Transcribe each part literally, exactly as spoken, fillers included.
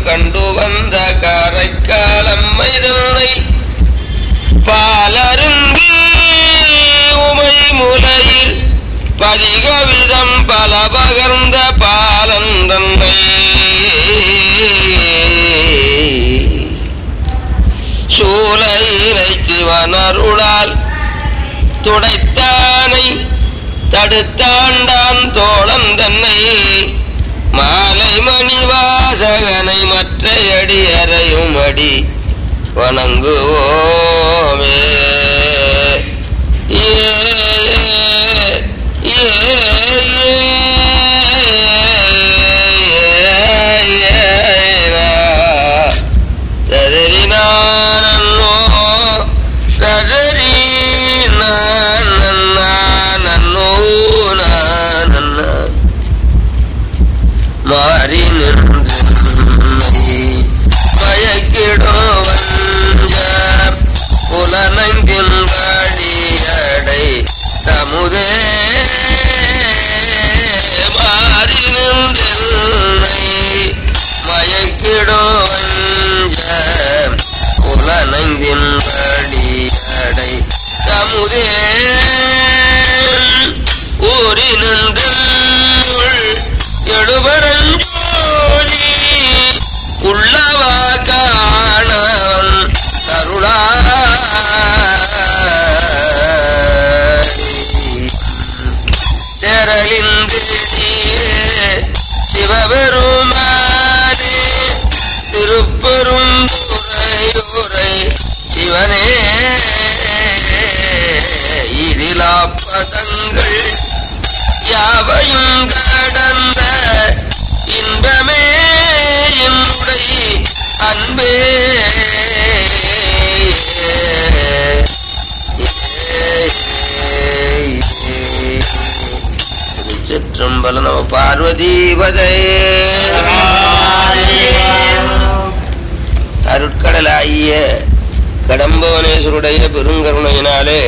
கண்டு வந்த காரைக்காலம்மை தன்னை பாலருங்கி உமை முலையில் பதிகவிதம் பல பகர்ந்த பாலன் தன்னை சூலையினை சிவனருளால் துடைத்தானை தடுத்தாண்டான் தோழன் தன்னை மாலை மணிவாசகனை மற்ற அடி அறையும் அடி வணங்குவோமே. ஏ ஏ மாறி நின்று மயக்கிடும் வஞ்ச புலனங்கின் வழியடை தமுதே மாறி நின்று மயக்கிடும் வஞ்ச புலனங்கின் வழியடை தமுதே ஊறி நின்று எழுபரஞ்சோதி உள்ளவா காணவன் தருளாய் தெரலிந்து சிவபெருமானே திருப்பெரும் உரை சிவனே இதிலாப்பதங்கள் யாவையும் கடந்த இன்பமே என்னுடைய அன்பே. திருச்சிற்றம்பலம். நம பார்வதீபதே. அருட்கடலாகிய கடம்பவனேஸ்வருடைய பெருங்கருணையினாலே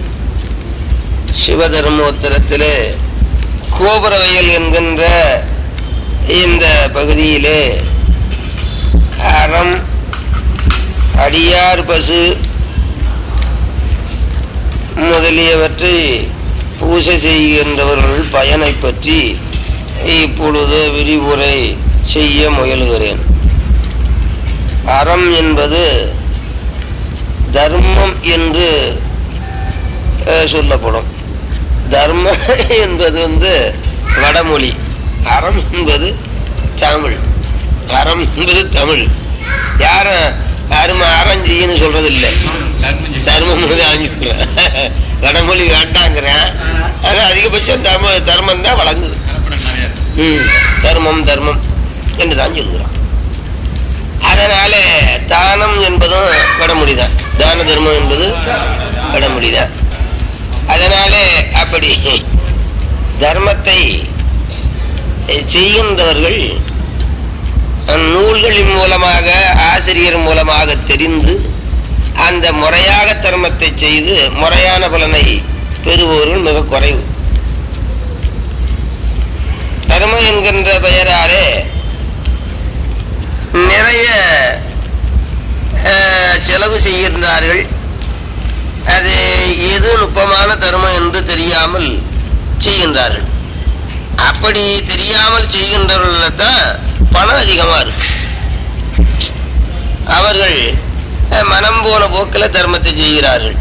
சிவதர்மோத்தரத்திலே கோபுரவயல் என்கின்ற இந்த பகுதியிலே அறம் அடியார் பசு முதலியவற்றை பூசை செய்கின்றவர்கள் பயனை பற்றி இப்பொழுது விரிவுரை செய்ய முயலுகிறேன். அறம் என்பது தர்மம் என்று சொல்லப்படும். தர்மம் என்பது வந்து வடமொழி, அறம் என்பது தமிழ். அறம் என்பது தமிழ். யார யாரும் அறம் செய்யன்னு சொல்றது இல்லை, தர்மம் வடமொழி வேண்டாங்கிறேன். ஆனா அதிகபட்சம் தர்ம தர்மம் தான் வழங்குது. ம் தர்மம் தர்மம் என்று தான் சொல்கிறான். அதனால தானம் என்பதும் வடமொழிதான், தான தர்மம் என்பது வடமொழிதான். அதனாலே அப்படி தர்மத்தை செய்கின்றவர்கள் நூல்களின் மூலமாக ஆசிரியர் மூலமாக தெரிந்து அந்த முறையாக தர்மத்தை செய்து முறையான பலனை பெறுவோர்கள் மிக குறைவு. தர்மம் என்கின்ற பெயராலே நிறைய செலவு செய்கின்றார்கள். அது எது நுட்பமான தர்மம் என்று தெரியாமல் செய்கின்றார்கள். அப்படி தெரியாமல் செய்கின்றவர்கள் தான் பணம் அதிகமா இருக்கு. அவர்கள் மனம் போன போக்கில் தர்மத்தை செய்கிறார்கள்.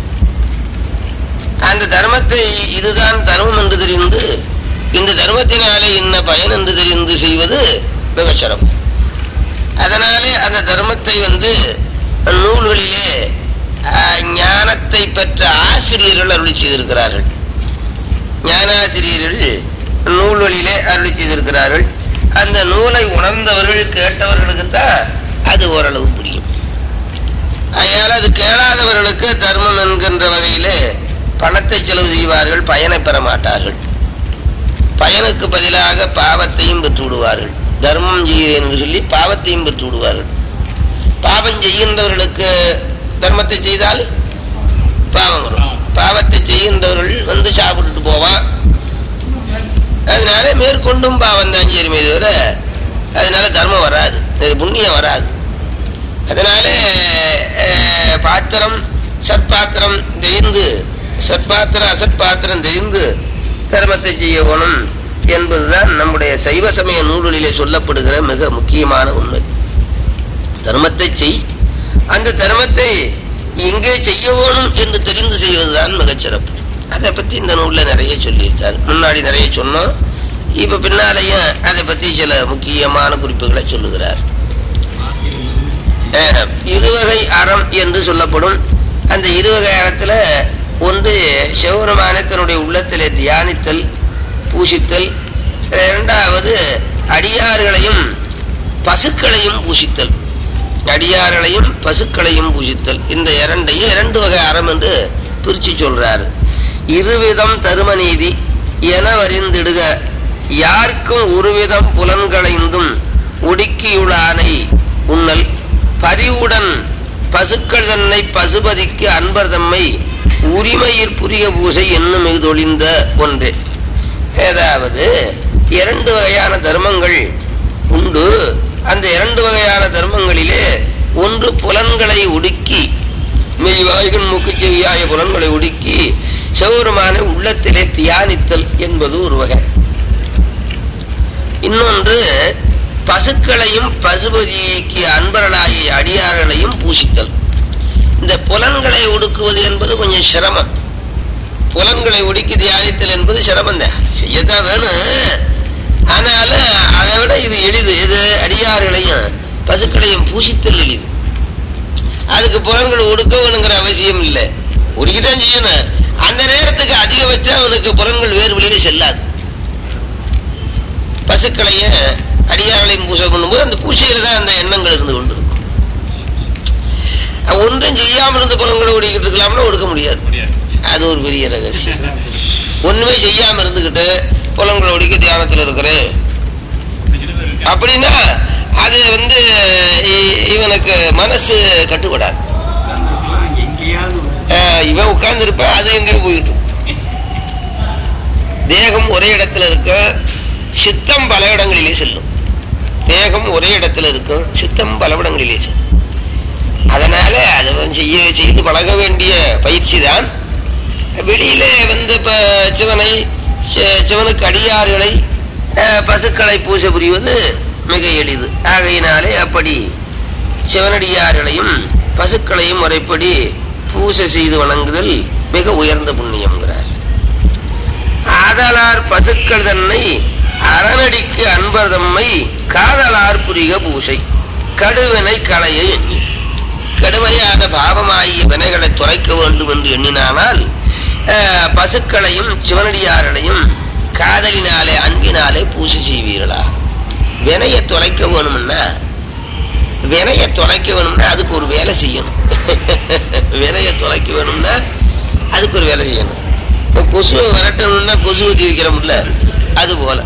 அந்த தர்மத்தை இதுதான் தர்மம் என்று தெரிந்து இந்த தர்மத்தினாலே என்ன பயன் என்று தெரிந்து செய்வது மிக சிரமம். அதனாலே அந்த தர்மத்தை வந்து நூல்களிலே ஞானத்தை பெற்ற ஆசிரியர்கள் அருளி செய்திருக்கிறார்கள். ஞானாசிரியர்கள் நூல்களிலே அருளி செய்திருக்கிறார்கள். அந்த நூலை உணர்ந்தவர்கள் கேட்டவர்களுக்கு தான் அது ஓரளவு புரியும். அதனால் அது கேளாதவர்களுக்கு தர்மம் என்கின்ற வகையிலே பணத்தை செலவு செய்வார்கள், பயனை பெற மாட்டார்கள். பயனுக்கு பதிலாக பாவத்தையும் பெற்று விடுவார்கள். தர்மம் செய்கிறேன் என்று சொல்லி பாவத்தையும் பெற்று விடுவார்கள். பாவம் செய்கின்றவர்களுக்கு தர்மத்தை செய்தால் பாவம் வரும். பாவத்தை செய்கின்றவர்கள் வந்து சாப்பிட்டுட்டு போவான். அதனால மேற்கொண்டும் பாவம் தான் செய்யுமே தவிர அதனால தர்மம் வராது. புண்ணியம் வராது. அதனால பாத்திரம் சற்பாத்திரம் தெரிந்து சற்பாத்திரம் அசற்பாத்திரம் தெரிந்து தர்மத்தை செய்யணும் என்பதுதான் நம்முடைய சைவ சமய நூல்களிலே சொல்லப்படுகிற மிக முக்கியமான உண்மை. தர்மத்தை செய், அந்த தர்மத்தை எங்கே செய்ய வேணும் என்று தெரிந்து செய்வதுதான் மிகச்சிறப்பு. அதை பத்தி இந்த நூல்ல நிறைய சொல்லியிருக்காரு. முன்னாடி நிறைய சொன்னோம், இப்ப பின்னாலேயும் அதை பத்தி சில முக்கியமான குறிப்புகளை சொல்லுகிறார். இருவகை அறம் என்று சொல்லப்படும். அந்த இருவகை அறத்துல ஒன்று சிவபெருமான தன்னுடைய உள்ளத்திலே தியானித்தல் பூசித்தல், இரண்டாவது அடியார்களையும் பசுக்களையும் பூசித்தல். அடியார்களையும் பசுக்களையும் பூசித்தல், இந்த இரண்டையும் இரண்டு வகை அறம் என்று பிரிச்சு சொல்றாரு. இருவிதம் தருமநீதி என வரிந்திடுக யாருக்கும் ஒருவிதம் புலன்களைந்தும் ஒடுக்கியுளானை உண்ணல் பரிவுடன் பசுக்கள் தன்னை பசுபதிக்கு அன்பர் தம்மை உரிமையில் புரிய பூசை என்னும் தொழிந்த ஒன்றே. ஏதாவது இரண்டு வகையான தர்மங்கள் உண்டு. அந்த இரண்டு வகையான தர்மங்களிலே ஒன்று புலன்களை ஒடுக்கி, மெய்வாய்கள் மூக்கு செவியாய புலன்களை ஒடுக்கி சிவபெருமான உள்ளத்திலே தியானித்தல் என்பது ஒரு வகை. இன்னொன்று பசுக்களையும் பசுபதிக்கு அன்பர்களாகிய அடியார்களையும் பூசித்தல். இந்த புலன்களை ஒடுக்குவது என்பது கொஞ்சம் சிரமம். புலன்களை ஒடுக்கி தியானித்தல் என்பது சிரமம் தான், செய்யத்தான் வேணும். ஆனால அதை விட இது எளிது. இது அடியார்களையும் பசுக்களையும் பூசித்தல் எளிது. அதுக்கு புலன்கள் ஒடுக்க வேணுங்கிற அவசியம் இல்லை, ஒடுக்கிதான் செய்யணும். அந்த நேரத்துக்கு அதிக வச்சா அவனுக்கு புலன்கள் வேறு வழியில செல்லாது. பசுக்களையும் அடியார்களையும் பூசை பண்ணும்போது அந்த பூசையில தான் அந்த எண்ணங்கள் இருந்து கொண்டு இருக்கும். ஒன்றும் செய்யாமல் இருந்து புலன்களை ஒடுக்கிட்டு இருக்கலாம்னா ஒடுக்க முடியாது. அது ஒரு பெரிய ரகசியம். ஒண்ணுமே செய்யாம இருந்துகிட்டு புலன்களை ஒடுக்கி தியானத்தில் இருக்கிறேன் அப்படின்னா அது வந்து இவனுக்கு மனசு கட்டுப்படாது. இவன் உட்கார்ந்து இருப்ப அது எங்கேயும் போயிட்டு. தேகம் ஒரே இடத்துல இருக்க, சித்தம் பல இடங்களிலே செல்லும். தேகம் ஒரே இடத்துல இருக்கும், சித்தம் பல இடங்களிலே செல்லும். அதனால அதை செய்ய செய்து பழக வேண்டிய பயிற்சி தான். வெளியிலே வந்து இப்ப சிவனை சிவனுக்கு அடியார்களை பசுக்களை பூசை புரிவது மிக எளிது. ஆகையினாலே அப்படி சிவனடியார்களையும் பசுக்களையும் முறைப்படி பூசை செய்து வணங்குதல் மிக உயர்ந்த புண்ணியம்ங்கிறார். ஆதலார் பசுக்கள் தன்னை அரணடிக்கு அன்பர் தம்மை காதலார் புரிக பூசை கடுவினை களைய எண்ணி. கடுமையான பாவமாகிய வினைகளை துறைக்க வேண்டும் என்று எண்ணினானால் பசுக்களையும் சிவனடியார்களையும் காதலினாலே அன்பினாலே பூசை செய்வீர்களா. வினைய தொலைக்க வேணும்னா வினைய தொலைக்க வேணும்னா அதுக்கு ஒரு வேலை செய்யணும். வினைய தொலைக்க வேணும்னா அதுக்கு ஒரு வேலை செய்யணும். இப்போ கொசுவை விரட்டணும்னா கொசு ஊற்றி வைக்கிறோம்ல, அது போல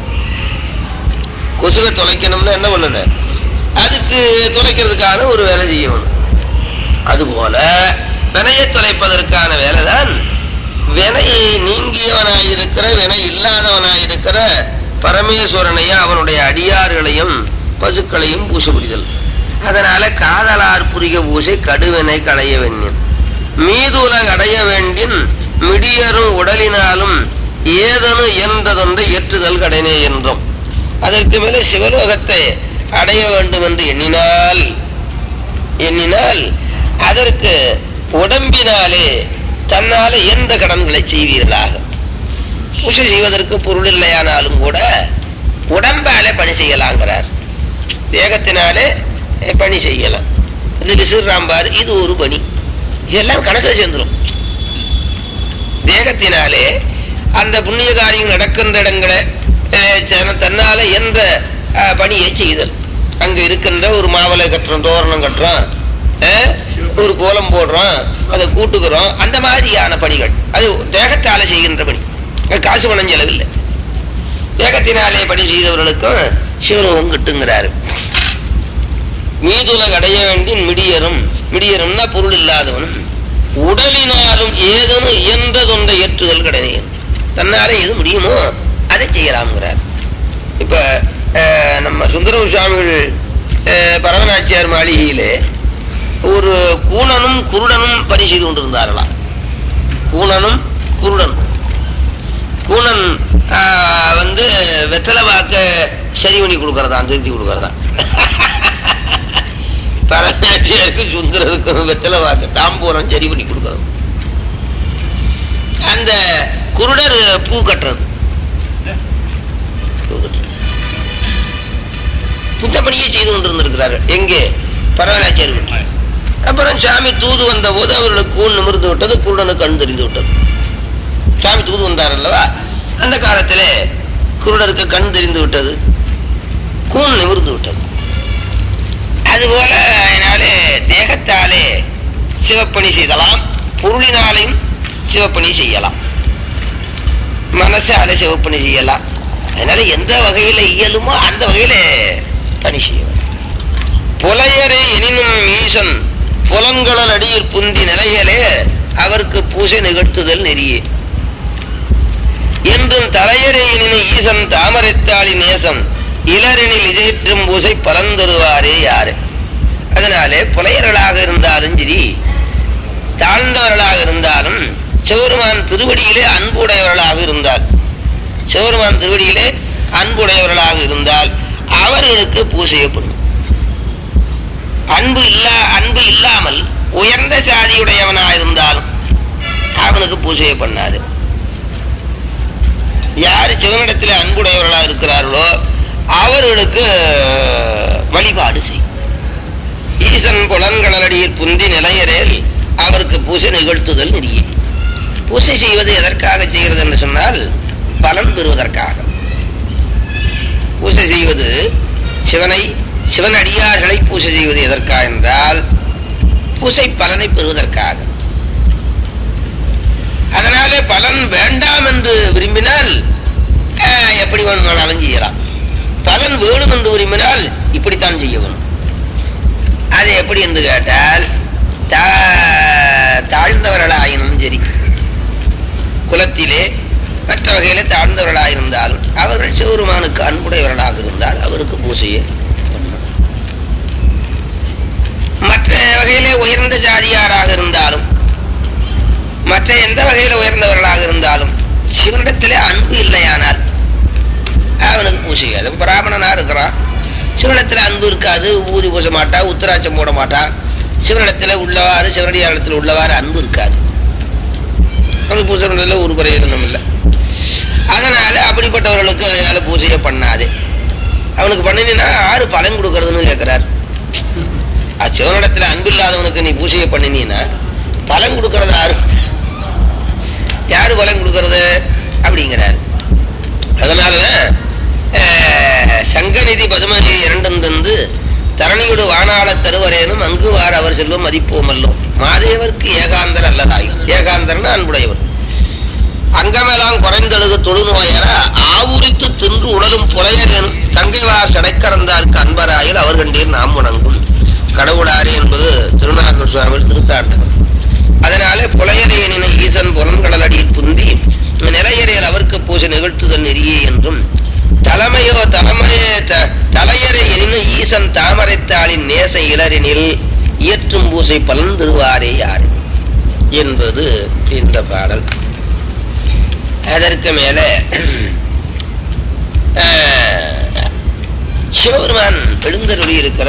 கொசுவை தொலைக்கணும்னா என்ன பண்ணணும், அதுக்கு தொலைக்கிறதுக்கான ஒரு வேலை செய்யணும். அதுபோல வினையை தொலைப்பதற்கான வேலைதான் வினை நீங்கியவனாயிருக்கிற வினை இல்லாதவனாயிருக்கிற பரமேஸ்வரனையும் அவனுடைய அடியார்களையும் பசுக்களையும் பூசை புரிதல். அதனால காதலார் புரிக பூசை கடுவினை களைய வேண்டின் மீதுலக அடைய வேண்டின் மிடியரும் உடலினாலும் ஏதனு என்றதொன்றை ஏற்றுதல் கடனே என்றும். அதற்கு மேலே சிவலோகத்தை அடைய வேண்டும் என்று எண்ணினால் எண்ணினால் அதற்கு உடம்பினாலே தன்னால எந்த கடன்களை செய்வீர்களாக. பூசை செய்வதற்கு பொருள் இல்லையானாலும் கூட உடம்பாலே பணி செய்யலாங்கிறார். தேகத்தினாலே பணி செய்யலாம். இது விசிறாம்பார், இது ஒரு பணி. இதெல்லாம் கணக்கில் சேர்ந்துடும். தேகத்தினாலே அந்த புண்ணிய காரியம் நடக்கின்ற இடங்களை தன்னால எந்த பணியை செய்தல். அங்க இருக்கின்ற ஒரு மாவலை கட்டுறோம், தோரணம் கட்டுறோம், ஒரு கோலம் போடுறோம், அதை கூட்டுக்கிறோம், அந்த மாதிரியான பணிகள் அது தேகத்தால செய்கின்ற பணி. காசு பணம் செலவில்லை. தேகத்தினாலே பணி செய்தவர்களுக்கும் சிவலோகம் கிட்டுங்கிறாரு. மீதுலக அடைய வேண்டின் மிடியரும், மிடியரும்னா பொருள் இல்லாதவனும் உடலினாலும் ஏதனும் இயன்றதொன்றை ஏற்றுதல் கடனே. தன்னாலே எது முடியுமோ அதை செய்யலாம்ங்கிறார். இப்ப நம்ம சுந்தர சுவாமிகள் பரவநாச்சியார் மாளிகையிலே ஒரு கூணனும் குருடனும் பணி செய்து கொண்டிருந்தார்களாம். கூணனும் குருடனும். கூணன் வந்து வெத்தலை வாக்க சரி பண்ணி கொடுக்கறதான், திருத்தி கொடுக்கறதான். பரவநாச்சியாருக்கு சுந்தரருக்கு வெத்தலை வாக்க தாம்பூரம் சரி பண்ணி கொடுக்கறது. அந்த குருடர் பூ கட்டுறது. இந்த பணியை செய்து கொண்டிருந்திருக்கிறார்கள். எங்கே? பரவநாச்சியார் வீட்டில். அப்புறம் சாமி தூது வந்த போது அவர்களுக்கு கூண் நிமிர்ந்து விட்டது, குருடனுக்கு கண் தெரிந்து விட்டது. சாமி தூது வந்தார் அல்லவா, அந்த காலத்திலே குருடருக்கு கண் தெரிந்து விட்டது, கூண் நிமிர்ந்து விட்டது. அதுபோல அதனாலே தேகத்தாலே சிவப்பணி செய்யலாம், பொருளினாலையும் சிவப்பணி செய்யலாம், மனசாலே சிவப்பணி செய்யலாம். அதனால எந்த வகையில இயலுமோ அந்த வகையில பணி செய்யலாம். புலையரே எனினும் ஈசன் புலன்களல் அடியில் புந்தி நிலையிலே அவருக்கு பூசை நிகழ்த்துதல் நெறியே என்றும் தலையரே எனினும் ஈசன் தாமரைத்தாளி நேசம் இளரெனில் இஜேற்றும் பூசை பலந்தருவாரே யாரு. அதனாலே புலையர்களாக இருந்தாலும் சரி, தாழ்ந்தவர்களாக இருந்தாலும் சிவருமான் திருவடியிலே அன்புடையவர்களாக இருந்தால் சிவருமான் திருவடியிலே அன்புடையவர்களாக இருந்தால் அவர்களுக்கு பூசையை பண்ணும். அன்பு இல்லா அன்பு இல்லாமல் உயர்ந்த சாதியுடையவனாக இருந்தாலும் அவனுக்கு பூசையை பண்ணாது. யாரு சிவனிடத்தில் அன்புடையவர்களாக இருக்கிறார்களோ அவர்களுக்கு வழிபாடு செய்யும். ஈசன் புலன்களடியில் புந்தி நிலையரேல் அவருக்கு பூசை நிகழ்த்துதல் நெறிய. பூசை செய்வது எதற்காக செய்கிறது என்று சொன்னால் பலன் பெறுவதற்காக. பூசை செய்வது சிவனை சிவன் அடியார்களை பூசை செய்வது எதற்காக என்றால் பூசை பலனை பெறுவதற்காக. அதனாலே பலன் வேண்டாம் என்று விரும்பினால் எப்படி வேணுமானாலும் செய்யலாம். பலன் வேணும் என்று விரும்பினால் இப்படித்தான் செய்ய வேணும். அது எப்படி என்று கேட்டால் தாழ்ந்தவர்களாயினும் சரி, குலத்திலே மற்ற வகையில தாழ்ந்தவர்களாயிருந்தாலும் அவர்கள் சிவருமானுக்கு அன்புடையவர்களாக இருந்தால் அவருக்கு பூசையை பண்ணணும். மற்ற வகையிலே உயர்ந்த ஜாதியாராக இருந்தாலும் மற்ற எந்த வகையில உயர்ந்தவர்களாக இருந்தாலும் சிவனிடத்திலே அன்பு இல்லையானால் அவனுக்கு பூசை. அது பிராமணனா இருக்கிறான், சிவனிடத்துல அன்பு இருக்காது, ஊதி பூச மாட்டா, உத்தராட்சம் போட மாட்டான். சிவனிடத்துல உள்ளவாறு சிவனடியாரத்தில் உள்ளவாறு அன்பு இருக்காது, அவனுக்கு பூசை ஒரு பிரயோஜனம் இல்லை. அதனால அப்படிப்பட்டவர்களுக்கு அதனால பூஜையை பண்ணாது. அவனுக்கு பண்ணினா யாரு பலன் கொடுக்கறதுன்னு கேட்கிறார். சிவனிடத்துல அன்பு இல்லாதவனுக்கு நீ பூஜையை பண்ணினா பலன் கொடுக்கறது யாரு யாரு பலன் கொடுக்கறது அப்படிங்கிறார். அதனாலதான் சங்கநிதி பதுமநிதி இரண்டும் தந்து தரணியோடு வானாள தருவரேனும் அங்கு வார் அவர் செல்வம் மதிப்போமல்லோம் மாதேவருக்கு ஏகாந்தர் அல்லதாய். ஏகாந்தர்னா அன்புடையவர். அங்கமெல்லாம் குறைந்தெழுகு தொழுநோயர ஆவுரித்து தின்று உடலும் புலையரேனும் தங்கைவார் சடைக்கறந்தார்க்கு அன்பராயில் அவர் கண்டீர் நாம் வணங்கும் கடவுளாரே என்பது திருநாகர் சுவாமிகள் திருத்தாண்டகம். அதனாலே புலையரையனின ஈசன் புலன்களல் அடியில் புந்தி நிலையறையில் அவருக்கு பூஜை நிகழ்த்துதல் நெறியே என்றும் தலைமையோ தலைமையே தலையறை எனின ஈசன் தாமரைத்தாளின் நேச இளரெனில் இயற்றும் பூசை பலன் தருவாரே யாரு என்பது இந்த பாடல். அதற்கு மேல சிவபெருமான் எழுந்தருளி இருக்கிற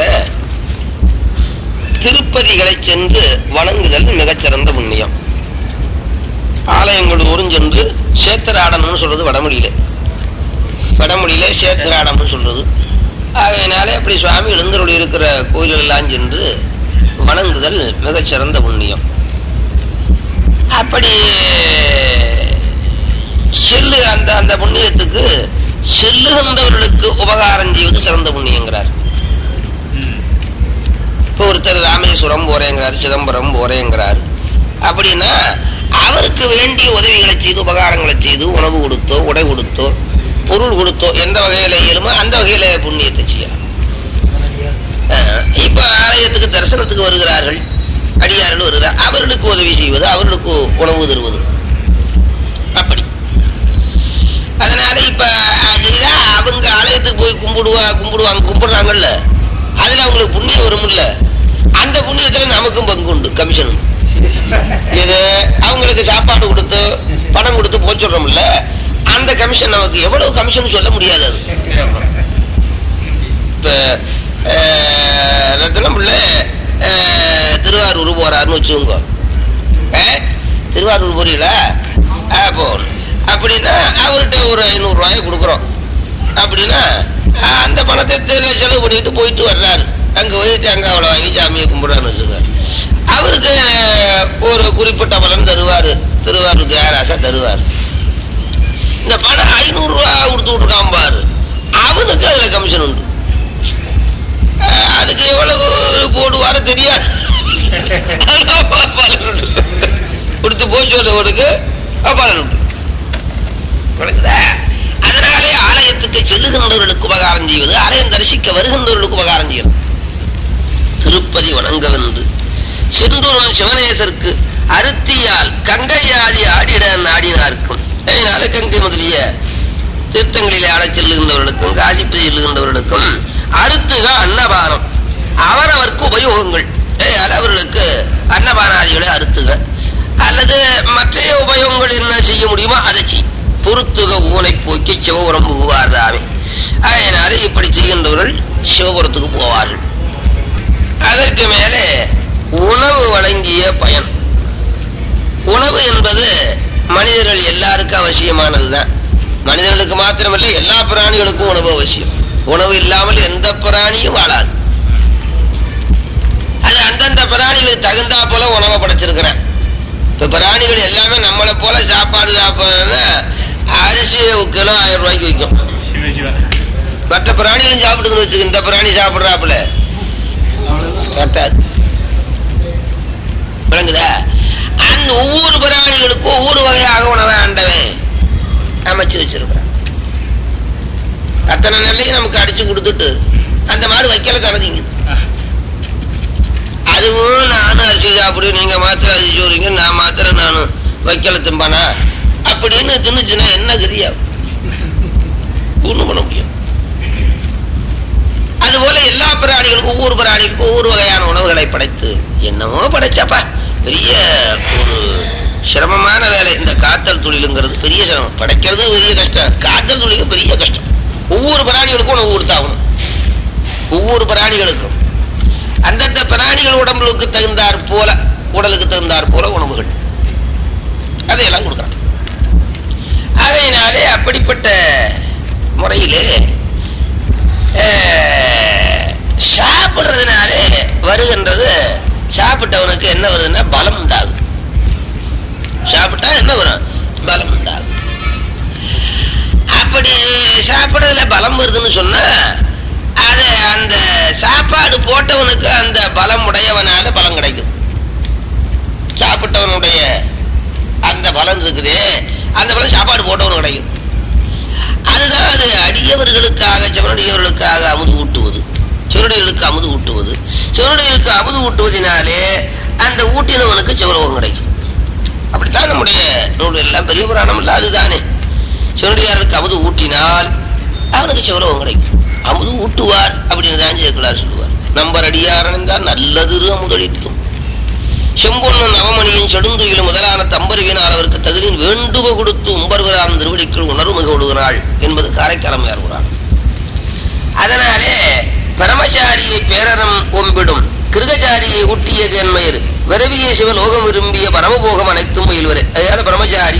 திருப்பதிகளை சென்று வணங்குதல் மிகச்சிறந்த புண்ணியம். ஆலயங்கள் ஊரும் சென்று சேத்திராடனம்னு சொல்றது வடமொழியில வடமொழியில சேத்திராடம்னு சொல்றது. ஆகையினாலே அப்படி சுவாமி எழுந்தருளி இருக்கிற கோயில்கள் எல்லாம் சென்று வணங்குதல் மிகச்சிறந்த புண்ணியம். அப்படி செல்லு அந்த அந்த புண்ணியத்துக்கு செல்லுகின்றவர்களுக்கு உபகாரம் செய்வது சிறந்த புண்ணியங்கிறார். இப்போ ஒருத்தர் ராமேஸ்வரம் போறேங்கிறார், சிதம்பரம் போறேங்கிறார். அப்படின்னா அவருக்கு வேண்டிய உதவிகளை செய்து உபகாரங்களை செய்து உணவு கொடுத்தோ உடை கொடுத்தோ பொருள் கொடுத்தோ எந்த வகையில இயலுமோ அந்த வகையில புண்ணியத்தை செய்யலாம். இப்ப ஆலயத்துக்கு தரிசனத்துக்கு வருகிறார்கள், அடியார்கள் வருகிறார், அவர்களுக்கு உதவி செய்வது, அவர்களுக்கு உணவு தருவது. அப்படி அதனால இப்ப அவங்க ஆலயத்துக்கு போய் கும்பிடுவா கும்பிடுவாங்க கும்பிடுறாங்கல்ல, அது அதுல அவங்களுக்கு புண்ணியம் வரும்ல, அந்த புண்ணியத்துல நமக்கும் பங்கு உண்டு, கமிஷன். இது அவங்களுக்கு சாப்பாடு கொடுத்து பணம் கொடுத்து போச்சுடுறோம்ல, அந்த கமிஷன் நமக்கு. எவ்வளவு கமிஷன் சொல்ல முடியாது. அது இப்ப ரத்னம் பிள்ளை திருவாரூர் போறாருன்னு வச்சுக்கோங்க. திருவாரூர் போறீங்களா? போகணும் அப்படின்னா அவர்கிட்ட ஒரு ஐநூறு ரூபாயை கொடுக்குறோம் அப்படின்னா அந்த பணத்தை செலவு பண்ணிட்டு போயிட்டு வர்றாரு. அங்க போயிட்டு அங்க அவளை வாங்கி சாமியை கும்பிடுறான்னு வச்சுக்க, அவருக்கு ஒரு குறிப்பிட்ட பலன் தருவாரு. திருவாரூர் தியாகராசா தருவார். இந்த பணம் ஐநூறு ரூபா கொடுத்து விட்டுருக்கான் பாரு, அவனுக்கு அதுல கமிஷன் உண்டு. அதுக்கு எவ்வளவு போடுவாரு தெரியாது, கொடுத்து போய் சொல்றவனுக்கு பலன் உண்டு. அதனாலே ஆலயத்துக்கு செல்லுகின்றவர்களுக்கு உபகாரம் செய்வது, ஆலயம் தரிசிக்க வருகின்றவர்களுக்கு உபகாரம் செய்வது. திருப்பதி வணங்கவென்று செந்தூரன் சிவனேசருக்கு அருத்தியால் கங்கையாதி ஆடிட நாடினார்க்கும். அதனால கங்கை முதலிய தீர்த்தங்களிலே ஆடச் செல்லுகின்றவர்களுக்கும் காசிப்பதி செல்லுகின்றவர்களுக்கும் அருத்துக அன்னபானம் அவரவர்க்கு உபயோகங்கள். அவர்களுக்கு அன்னபானாதிகளை அறுத்துக, அல்லது மற்ற உபயோகங்கள் என்ன செய்ய முடியுமோ அதை செய். பொறுத்துக ஊனை போக்கி சிவபுரம் புகுவார்தாமே. அதனால இப்படி செய்கின்றவர்கள் சிவபுரத்துக்கு போவார்கள். அதற்கு மேலே உணவு வழங்கிய பயன். உணவு என்பது மனிதர்கள் எல்லாருக்கும் அவசியமானதுதான். மனிதர்களுக்கு மாத்திரமல்ல, எல்லா பிராணிகளுக்கும் உணவு அவசியம். உணவு இல்லாமல் எந்த பிராணியும் வாழாது. அது அந்தந்த பிராணிகளுக்கு தகுந்தா போல உணவை படைச்சிருக்கிறேன். இப்ப பிராணிகள் எல்லாமே நம்மளை போல சாப்பாடு சாப்பிட அரிசி கிலோ ஆயிரம் ரூபாய்க்கு வைக்கும். மற்ற பிராணிகளும் சாப்பிடுதுன்னு வச்சுக்க, இந்த பிராணி சாப்பிடுறாப்புல விளங்குதா? அந்த ஒவ்வொரு பிராணிகளுக்கும் ஒவ்வொரு வகையாக உணவை ஆண்டவன் அமைச்சு வச்சிருக்கிறான். அத்தனை நெல்லையும் நமக்கு அடிச்சு கொடுத்துட்டு அந்த மாடு வைக்கல தரதிங்க. அதுவும் நானும் அரிசி சாப்பிடுவேன், நீங்க மாத்திரம் அரிசி சொல்றீங்க, நான் மாத்திரம் நானும் வைக்கல திம்பானா அப்படின்னு தின்னுச்சுன்னா என்ன கரியா ஒண்ணும் பண்ண முடியும். அதுபோல எல்லா பிராணிகளுக்கும் ஒவ்வொரு பிராணிக்கும் ஒவ்வொரு வகையான உணவுகளை படைத்து என்னமோ படைச்சாப்பா. பெரிய ஒரு சிரமமான வேலை இந்த காத்தல் தொழிலுங்கிறது. பெரிய சிரமம். படைக்கிறது பெரிய கஷ்டம், காத்தல் தொழிலுக்கு பெரிய கஷ்டம். ஒவ்வொரு பிராணிகளுக்கும் உணவு கொடுத்தாகணும். ஒவ்வொரு பிராணிகளுக்கும் அந்தந்த பிராணிகள் உடம்புக்கு தகுந்தாற் போல, உடலுக்கு தகுந்தாற் போல உணவுகள் அதையெல்லாம் கொடுக்குறாங்க. அதனாலே அப்படிப்பட்ட முறையிலே சாப்பிடுறதுனாலே வருகின்றது. சாப்பிட்டவனுக்கு என்ன வருதுன்னா பலம் உண்டாகும். சாப்பிட்டா என்ன வரும்? பலம் உண்டாகும். அப்படி சாப்பிடுறதுல பலம் வருதுன்னு சொன்னா அது அந்த சாப்பாடு போட்டவனுக்கு அந்த பலம் உடையவனால பலம் கிடைக்கும். சாப்பிட்டவனுடைய அந்த பலம் இருக்குது, அந்த பலம் சாப்பாடு போட்டவனு கிடைக்கும். அதுதான் அது அடியவர்களுக்காக சிவனடியவர்களுக்காக அமுது ஊட்டுவது, சிவனடிகளுக்கு அமுது ஊட்டுவது. சிவனடிகளுக்கு அமுது ஊட்டுவதனாலே அந்த ஊட்டினவனுக்கு சிவலோகம் கிடைக்கும். அப்படித்தான் நம்முடைய நூல் எல்லாம் பெரிய புராணம் இல்ல அதுதானே. சிவனடியார்களுக்கு அமுது ஊட்டினால் அவனுக்கு சிவலோகம் கிடைக்கும். அமுது ஊட்டுவார் அப்படின்னு தான் சேர்க்கலார் சொல்லுவார். நம்பர் அடியாரன் தான் நல்லது அமுதளிக்கும். செம்பொன்னு நவமணியின் செடுந்துயிலும் முதலான தம்பருவினால் அவருக்கு தகுதியின் வேண்டுகோ கொடுத்து உம்பர்வரான் திருவடிக்குள் உணர்வு மிக விடுகிறாள் என்பது காரைக்காலமையார் கூறார். அதனாலே பரமச்சாரியை பேரறம் ஒம்பிடும் கிருகச்சாரியை ஊட்டிய கேண்மயிர் விரவிய சிவலோகம் விரும்பிய பரமபோகம் அனைத்தும் பயில்வரே. அதனால பிரம்மச்சாரி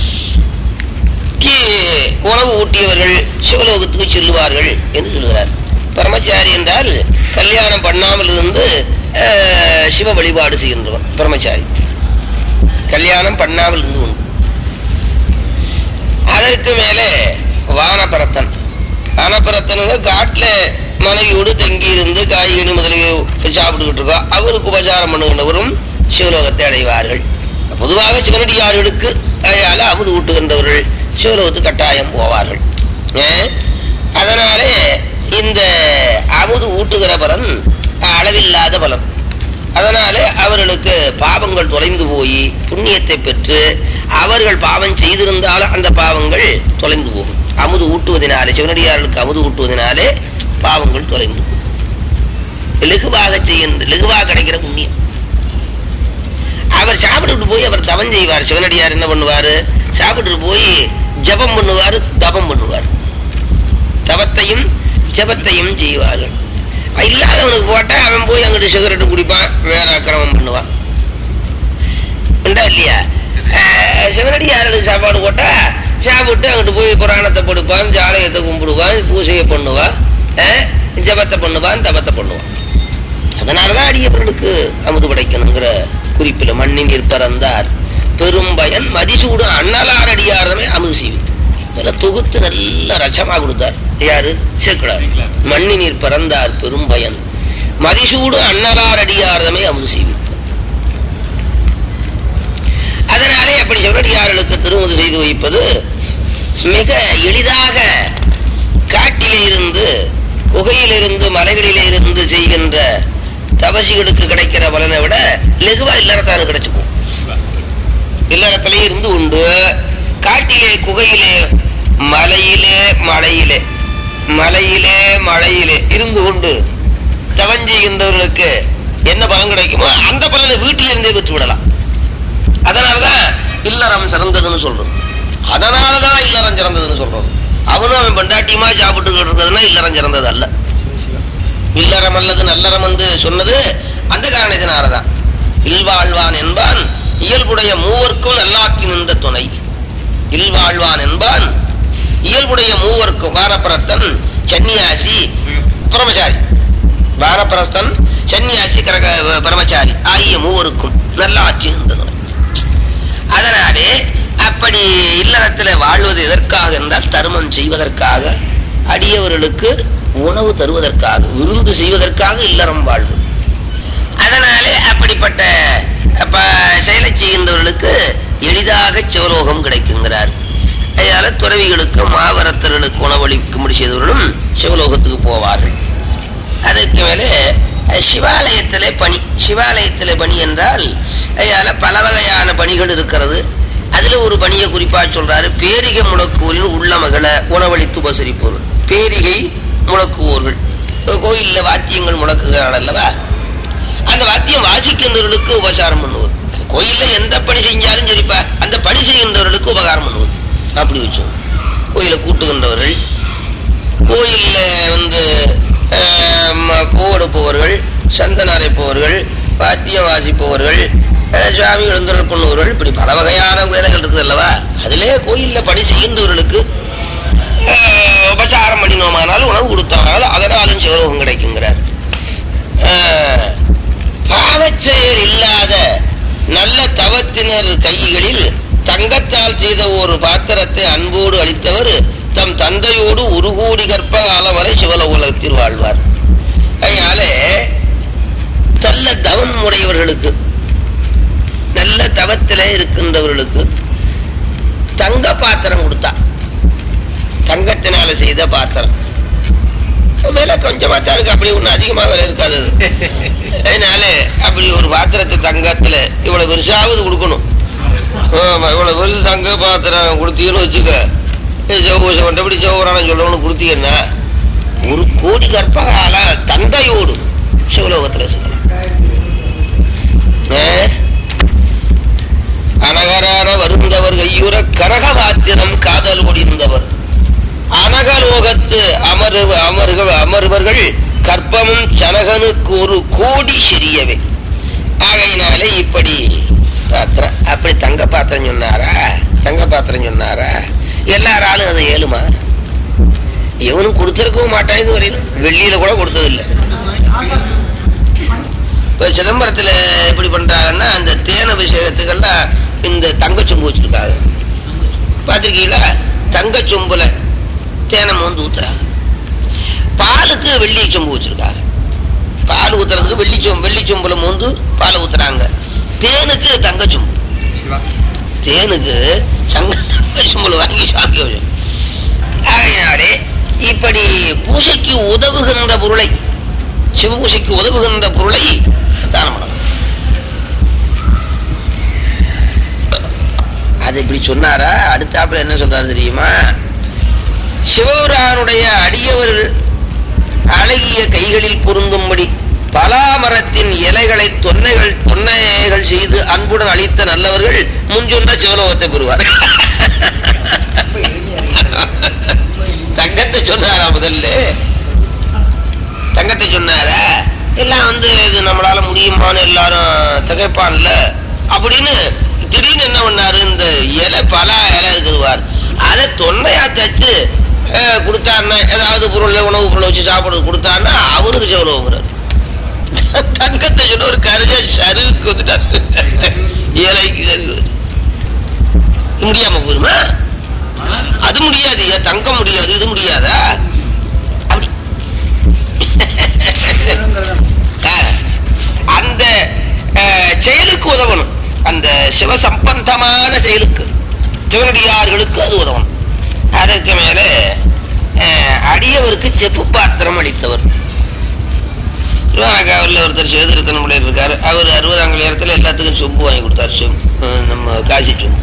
உணவு ஊட்டியவர்கள் சிவலோகத்துக்கு செல்லுவார்கள் என்று சொல்கிறார். பரமச்சாரி என்றால் கல்யாணம் பண்ணாமல் இருந்து சிவ வழிபாடு செய்கின்றவர் பிரம்மச்சாரி. கல்யாணம் பண்ணாமல் இருந்து உண்டு. அதற்கு மேலே வானபரத்தன். வானபரத்தன் காட்டுல மனைவியோடு தங்கி இருந்து காய்கறி முதலிய சாப்பிட்டுக்கிட்டு இருக்கோம். அவருக்கு உபச்சாரம் பண்ணுகின்றவரும் சிவலோகத்தை அடைவார்கள். பொதுவாக சிவனடியார்களுக்கு அதையால அமுது ஊட்டுகின்றவர்கள் சிவலோகத்து கட்டாயம் போவார்கள். அதனாலே இந்த அமுது ஊட்டுகிற பலன் அளவில்லாத பலன். அதனாலே அவர்களுக்கு பாவங்கள் தொலைந்து போய் புண்ணியத்தை பெற்று அவர்கள் பாவம் செய்திருந்தாலும் அந்த பாவங்கள் தொலைந்து போகும். அமுது ஊட்டுவதனாலே, சிவனடியார்களுக்கு அமுது ஊட்டுவதனாலே பாவங்கள் தொலைந்து போகும். லெகுவாக செய்கின்ற லெகுவாக கிடைக்கிற புண்ணியம். அவர் சாப்பிட்டு போய் அவர் தவம் செய்வார். சிவனடியார் என்ன பண்ணுவாரு? சாப்பிட்டு போய் ஜபம் பண்ணுவாரு, தபம் பண்ணுவார். தவத்தையும் ஜபத்தையும் செய்வார்கள். இல்லாதவனுக்கு போட்டா அவன் போய் அங்கிட்டு சிகரெட்டு குடிப்பான், வேற அக்கிரமம் பண்ணுவான் இல்லையா? சிவனடியாருக்கு சாப்பாடு போட்டா சாப்பிட்டு அங்கிட்டு போய் புராணத்தை படுப்பான், ஜாலயத்தை கும்பிடுவான், பூஜையை பண்ணுவான், ஜபத்தை பண்ணுவான், தபத்தை பண்ணுவான். அதனாலதான் அடியவர்களுக்கு அமுது படைக்கணுங்கிற குறிப்பில மண்ணின் நிற்பறந்தார் பெரும்பயன் மதிசூடு அண்ணலார் அடியாரமே அமுது செய்வித்து நல்ல தொகுத்து நல்ல ரச்சமா கொடுத்தார். யாரு? சேர்க்கிறார். மண்ணி நீர் பறந்தார் பெரும்பயன் மதிசூடு அண்ணலார் அடியாரமே அமுது செய்வித்து. அதனாலே அப்படி சிவனடியார்களுக்கு திருமுது செய்து வைப்பது மிக எளிதாக காட்டிலே இருந்து குகையிலிருந்து மலைகளிலே இருந்து செய்கின்ற தபசிகளுக்கு கிடைக்கிற பலனை விட லெகுவா இல்லறத்தானு கிடைச்சுக்கும். இல்லறத்திலே இருந்து உண்டு, காட்டிலே குகையிலே மலையிலே மழையிலே மலையிலே மழையிலே இருந்து கொண்டு தவம் செய்கின்றவர்களுக்கு என்ன பலன் கிடைக்குமோ அந்த பலனை வீட்டில இருந்தே பெற்று விடலாம். அதனாலதான் இல்லறம் சிறந்ததுன்னு சொல்றோம். அதனாலதான் இல்லறம் சிறந்ததுன்னு சொல்றோம். அவனும் அவன் பண்டாட்டியமா சாப்பிட்டு இருக்கிறதுனா இல்லறம் சிறந்தது அல்ல. இல்லறம் அல்லது நல்லறம் என்று சொன்னது அந்த காரணத்தினாலதான். இல்வாழ்வான் என்பான் இயல்புடைய மூவர்க்கும் நல்லாக்கி நின்ற துணை. இல்வாழ்வான் என்பான் இயல்புடைய மூவர்க்கும் வானப்பிரஸ்தன் சன்னியாசி பிரமச்சாரி, வானப்பிரஸ்தன் சன்னியாசி பிரமச்சாரி ஆகிய மூவருக்கும் நல்லாட்சி நின்ற துணை. அதனாலே அப்படி இல்லறத்தில் வாழ்வது எதற்காக என்றால் தர்மம் செய்வதற்காக, அடியவர்களுக்கு உணவு தருவதற்காக, விருந்து செய்வதற்காக இல்லறம் வாழ்வு. அதனாலே அப்படிப்பட்ட செயலை செய்கின்றவர்களுக்கு எளிதாக சிவலோகம் கிடைக்குங்கிறார். அதனால துறவிகளுக்கு மாவரத்தர்களுக்கு உணவளிக்கும்படி செய்தவர்களும் சிவலோகத்துக்கு போவார்கள். அதற்கு மேலே சிவாலயத்திலே பணி. சிவாலயத்திலே பணி என்றால் அதனால பல வகையான பணிகள் இருக்கிறது. அதுல ஒரு பணியை குறிப்பா சொல்றாரு. பேரிகை முழக்குவோரின் உள்ள மகளை உணவளித்து உபசரிப்பவர்கள். பேரிகை முழக்குவோர்கள் கோயில்ல வாத்தியங்கள் முழக்குகிறாள் அல்லவா, அந்த வாத்தியம் வாசிக்கின்றவர்களுக்கு உபசாரம் பண்ணுவது. கோயில்ல எந்த பணி செஞ்சாலும் சரிப்பா, அந்த பணி செய்கின்றவர்களுக்கு உபகாரம் பண்ணுவது. அப்படி வச்சோம். கோயிலை கூட்டுகின்றவர்கள், கோயில்ல வந்து பூவெடுப்பவர்கள், சந்தன அரைப்பவர்கள், வாத்தியம் வாசிப்பவர்கள், சுவாமி எழுந்தருள் பண்ணுவவர்கள், இப்படி பல வகையான வேலைகள் இருக்குது அல்லவா. அதிலே கோயில்ல பணி செய்கின்றவர்களுக்கு உபசாரம் பண்ணினோமானால் உணவு கொடுத்தாலும் அதனாலும் சிவலோகம் கிடைக்குங்கிறார். பாவச்செயல் இல்லாத நல்ல தவத்தினர் கைகளில் தங்கத்தால் செய்த ஒரு பாத்திரத்தை அன்போடு அளித்தவர் தம் தந்தையோடு ஒரு கோடி கற்ப காலம் வரை சிவலோகத்தில் வாழ்வார். அதனாலே நல்ல தவம் உடையவர்களுக்கு, நல்ல தவத்தில இருக்கின்றவர்களுக்கு தங்க பாத்திரம் கொடுத்தா, தங்கத்தினால செய்த பாத்திரம் விலை கொஞ்சமா தான் இருக்கு, அப்படி ஒன்னும் அதிகமா விலை இருக்காது. அதனால அப்படி ஒரு பாத்திரத்தை தங்கத்துல இவ்வளவு பெருசாவது கொடுக்கணும். இவ்வளவு பெரிய தங்க பாத்திரம் கொடுத்தீங்கன்னு வச்சுக்க, எப்படி சௌரானம் சொல்லணும்னு கொடுத்தீங்கன்னா ஒரு கோடி கற்பகால தந்தையோடு சிவலோகத்துல சொல்லலாம். அனகரான வருந்தவர் கையுற கரக பாத்திரம் காதல் முடிந்தவர் அனகலோகத்து அமர் அமர்கள் அமர்வர்கள் கற்பமும் சனகனுக்கு ஒரு கோடி சிறியவை. ஆகையினாலே இப்படி பாத்திரம், அப்படி தங்க பாத்திரம் சொன்னாரா, தங்க பாத்திரம் சொன்னாரா, எல்லாராலும் அது ஏழுமா? எவனும் கொடுத்திருக்கவும் மாட்டான். இது வரையிலும் வெள்ளியில கூட கொடுத்ததில்லை. இப்ப சிதம்பரத்துல எப்படி பண்றாங்கன்னா, அந்த தேன அபிஷேகத்துக்கெல்லாம் இந்த தங்க சொம்பு வச்சிருக்காங்க, பாத்திருக்கீங்களா? தங்க சொம்புல தேனம் வந்து ஊத்துறாங்க. பாலுக்கு வெள்ளி சொம்பு வச்சிருக்காங்க. பால் ஊத்துறதுக்கு வெள்ளி சொம்பு, வெள்ளி சொம்புல மோந்து பால் ஊத்துறாங்க. தேனுக்கு தங்க சொம்பு, தேனுக்கு சங்க தங்க சொம்புல வாங்கி சாப்பிட்டு. ஆகையினாலே இப்படி பூசைக்கு உதவுகின்ற பொருளை, சிவ பூசைக்கு உதவுகின்ற பொருளை தானம் பண்ணணும். அது இப்படி சொன்னாரா? அடுத்தாப்புல என்ன சொல்றாரு தெரியுமா? சிவபுரானுடைய அடியவர்கள் அழகிய கைகளில் பொருந்தும்படி பலாமரத்தின் இலைகளை தொன்னைகள் தொன்னைகள் செய்து அன்புடன் அளித்த நல்லவர்கள் முன்சொன்ன சிவலோகத்தை பெறுவார். தங்கத்தை சொன்னாரா முதல்ல? தங்கத்தை சொன்னாரா? எல்லாம் வந்து இது நம்மளால முடியுமான்னு எல்லாரும் திகைப்பான்ல அப்படின்னு திடீர்னு என்ன பண்ணாரு, இந்த இலை பலா இலை இருக்குதுவார், அதை தொன்னையா தச்சு கொடுத்தாருன்னா, ஏதாவது பொருள் உணவு பொருளை வச்சு சாப்பிடுறது கொடுத்தாருன்னா அவருக்கு சிவலோகம். தங்கத்தை சொன்ன ஒரு கருஜா சருவுக்கு வந்துட்டாரு, இலைக்கு சருகு முடியாம போருமா? அது முடியாது, தங்க முடியாது, இது முடியாதா? அந்த செயலுக்கு உதவணும், அந்த சிவசம்பந்தமான செயலுக்கு, சிவனடியார்களுக்கு அது உதவணும். அதற்கு மேல அடியவருக்கு செப்பு பாத்திரம் அளித்தவர். திருவானக்காவலில் ஒருத்தர் சேதுரத்தன் பிள்ளை இருக்காரு, அவர் அறுபதாம் கல்யாணத்துல எல்லாத்துக்கும் சொம்பு வாங்கி கொடுத்தாரு, நம்ம காசி சொம்பு.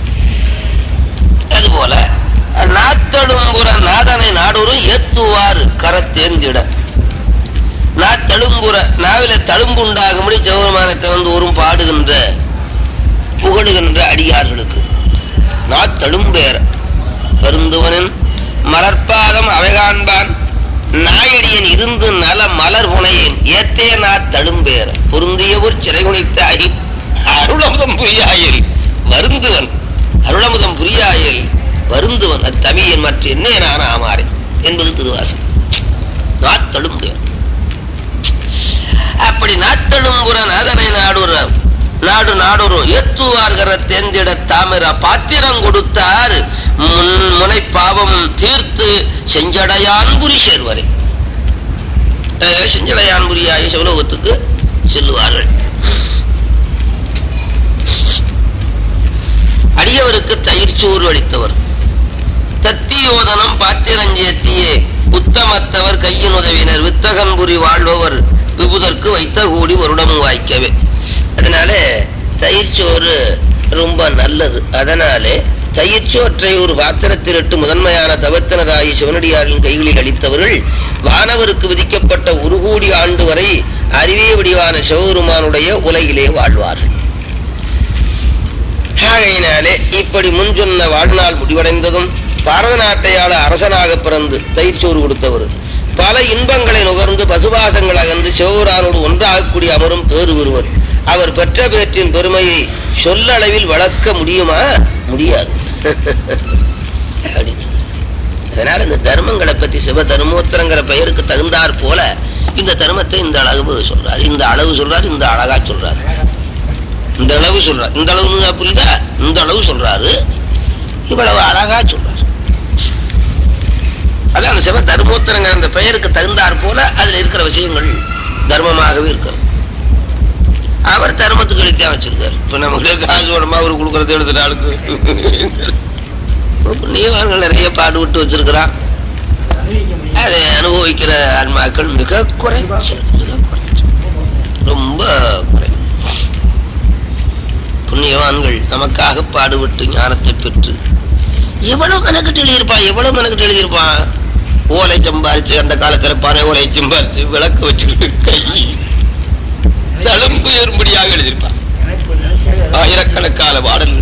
அதுபோல நாத்தழும்புற நாதனை நாடோறும் ஏத்துவார் கரத்தேந்திட. நாத்தழும்புற நாவில தழும்பு உண்டாகும்படி சிவபெருமானை திறந்து ஊரும் பாடுகின்ற புகழுகின்ற அடியார்களுக்கு நாத்தழும்பேற வருந்துவனின் மலர்பாதம் அவை காண்பான் நாயடியன் இருந்து நல மலர் புனையேன் ஏத்தே நாத்தழும்பேற பொருந்தியவர் சிறை குனித்த அகி அருளமுதம் புரியாயல் வருந்துவன் அருளமுதம் புரியாயல் வருந்துவன் அது தமியன் மற்ற என்ன நான் ஆமாறே என்பது திருவாசகம். நாத்தழும்பேற அப்படி நாத்தழும்புற நாதனை நாடுற நாடு நாடோறும் ஏத்துவார்கிற தேர்ந்திட தாமிர பாத்திரம் கொடுத்தார் முனை பாவம் தீர்த்து செஞ்சடையான்புரி சேர்வரை. செஞ்சடையான்புரியாய சிவலோகத்துக்கு செல்லுவார்கள். அடியவருக்கு தயிர் சோறு அளித்தவர். தத்தியோதனம் பாத்திரஞ்சேத்தியே உத்தமத்தவர் கையின் உதவினர் வித்தகன்புரி வாழ்பவர் விபுதற்கு வைத்த கூடி வருடமும் வாய்க்கவே. அதனால தயிர் சோறு ரொம்ப நல்லது. அதனாலே தயிர் சோற்றை ஒரு பாத்திரத்தில் இட்டு முதன்மையான தவத்தினராகி சிவனடியாரின் கைகளில் அளித்தவர்கள் வானவருக்கு விதிக்கப்பட்ட ஒரு கோடி ஆண்டு வரை அறிவே வடிவான சிவபெருமானுடைய உலகிலே வாழ்வார்கள். ஆகையினாலே இப்படி முன் சொன்ன வாழ்நாள் முடிவடைந்ததும் பாரத நாட்டையாள அரசனாக பிறந்து தயிர் சோறு கொடுத்தவர் பல இன்பங்களை நுகர்ந்து பசுபாசங்கள் அகன்று சிவபெருமானோடு ஒன்றாகக்கூடிய அமரும் பேறு பெறுவர். அவர் பெற்ற பேற்றின் பெருமையை சொல்லளவில் வளர்க்க முடியுமா? முடியாது. அதனால இந்த தர்மங்களை பத்தி சிவ தர்மோத்தரங்கிற பெயருக்கு தகுந்தாற் போல இந்த தர்மத்தை இந்த அளவு சொல்றாரு, இந்த அளவு சொல்றாரு, இந்த அழகா சொல்றாரு, இந்த அளவு சொல்றாரு, இந்த அளவு புரியுதா? இந்த அளவு சொல்றாரு, இவ்வளவு அழகா சொல்றாரு. அதான் அந்த சிவ தர்மோத்தரங்கிற அந்த பெயருக்கு தகுந்தாற் போல அதுல இருக்கிற விஷயங்கள் தர்மமாகவே இருக்கிறது. அவர் தர்மத்துக்கு எழுதியா வச்சிருக்காரு. இப்ப நமக்கு காசு உடம்பா அவரு கொடுக்கறது எடுத்துட்டு ஆளுக்கு புண்ணியவான்கள் நிறைய பாடு விட்டு வச்சிருக்கிறான். அதை அனுபவிக்கிற ஆன்மாக்கள் மிக குறைஞ்ச, ரொம்ப குறை. புண்ணியவான்கள் நமக்காக பாடுபட்டு ஞானத்தை பெற்று எவ்வளவு கணக்கிட்டு எழுதியிருப்பான், எவ்வளவு கணக்கிட்டு எழுதியிருப்பான். ஓலை சம்பாரிச்சு அந்த காலத்துல பனை ஓலை சம்பாரிச்சு விளக்கு வச்சுக்கிட்டு கை தழும்பு ஏறும்படியாக எழுதியிருப்பான். ஆயிரக்கணக்கான பாடல்கள்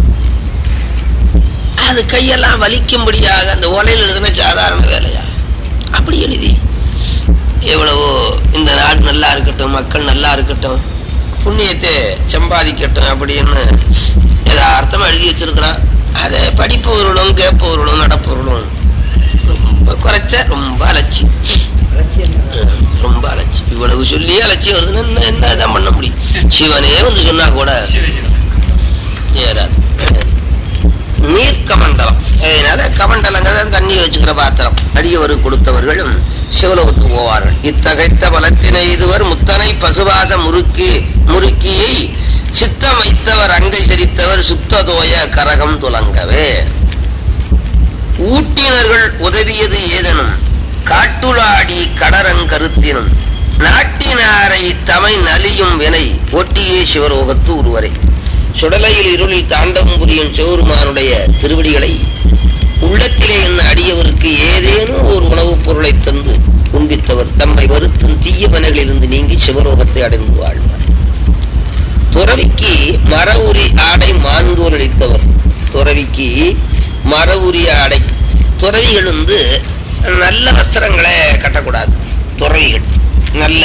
அது கையெல்லாம் வலிக்கும்படியாக அந்த ஓலையில் எழுதின சாதாரண வேலையா அப்படி எழுதி எவ்வளவோ இந்த நாடு நல்லா இருக்கட்டும், மக்கள் நல்லா இருக்கட்டும், புண்ணியத்தை சம்பாதிக்கட்டும் அப்படின்னு யதார்த்தமா எழுதி வச்சிருக்கிறான். அதை படிப்பவர்களும் கேட்பவர்களும் நடப்பவர்களும் ரொம்ப குறைச்ச, ரொம்ப அலட்சி, ரொம்ப அலட்சி. இவ்வளவு சொல்லி அலட்சியம் வருதுன்னு என்னதான் பண்ண முடியும்? சிவனே வந்து சொன்னா கூட ஏறாது. நீர் கமண்டலம், அதனால கமண்டலங்கள் தண்ணீர் வச்சுக்கிற பாத்திரம் அடியவரு கொடுத்தவர்களும் சிவலோகத்துக்கு போவார்கள். இத்தகைத்த பலத்தினை இதுவர் முத்தனை பசுவாச முறுக்கி முறுக்கியை சித்தம் வைத்தவர் அங்கை செரித்தவர் சுத்ததோய கரகம் துலங்கவே. ஊட்டினர்கள் உதவியது ஏதனும் காட்டுளாடி கடரங்கருத்தினும் நாட்டினாரை தமை நலியும் வினை ஒட்டியே சிவலோகத்து உருவரை. சுடலையில் இருளில் தாண்டவம் புரியும் சிவருமானுடைய திருவடிகளை உள்ளத்திலே என்ன அடியவருக்கு ஏதேனும் ஒரு உணவுப் பொருளை தந்து உண்பித்தவர் தம்மை வருத்தும் தீய வினைகளிலிருந்து நீங்கி சிவலோகத்தை அடைந்து வாழ்வார். துறவிக்கு மர உரி ஆடை மாந்தோல் அளித்தவர். துறவிக்கு மர உரி ஆடை. துறவிகள் வந்து நல்ல வஸ்திரங்களை கட்டக்கூடாது. துறவிகள் நல்ல